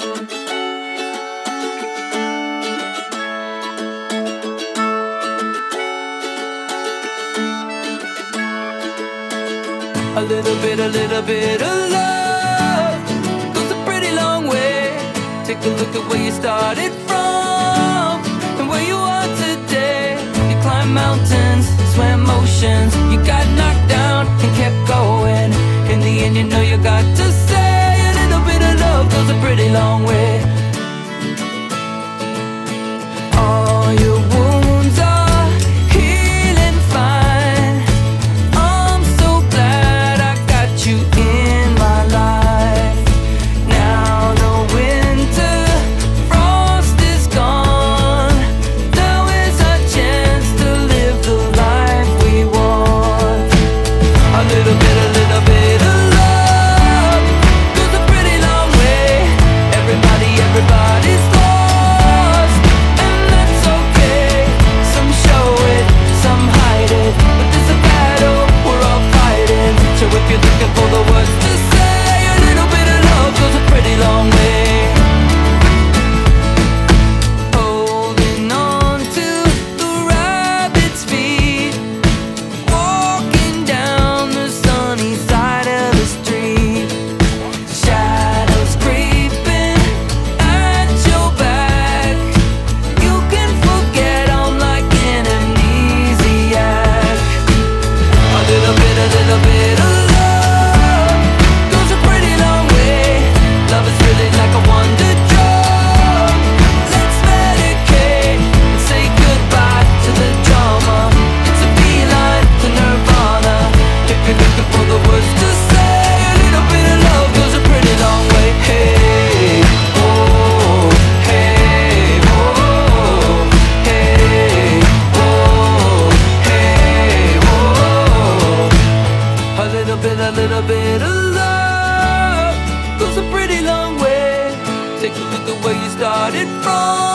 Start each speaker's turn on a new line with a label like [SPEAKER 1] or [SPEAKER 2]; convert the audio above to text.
[SPEAKER 1] A little bit of love goes a pretty long way. Take a look at where you started from and where you are today. You climbed mountains, swam oceans, you got knocked down and kept going. In the end, you know you got to say a little bit of love goes a pretty long way. All your wounds are healing fine. I'm so glad I got you in my life. Now the winter frost is gone. Now is our chance to live the life we want. A little bit of love goes a pretty long way. Everybody's lost, and that's okay. Some show it, some hide it, but there's a battle we're all fighting. So if you're looking for the words to say, a little bit of love goes a pretty long way. Holding on to the rabbit's feet, walking down the sunny side of the street. Shadows creeping at your back. You can forget I'm like an amnesiac. A little bit of love goes a pretty long way. Love is really like a wonder drug. Let's medicate and say goodbye to the drama. It's a beeline to nirvana. If you're looking for the words to say, a little bit of love goes a pretty long way. Hey, oh, hey, oh, hey, oh, hey, oh. A little bit of love goes a pretty long way. Take a look at where you started from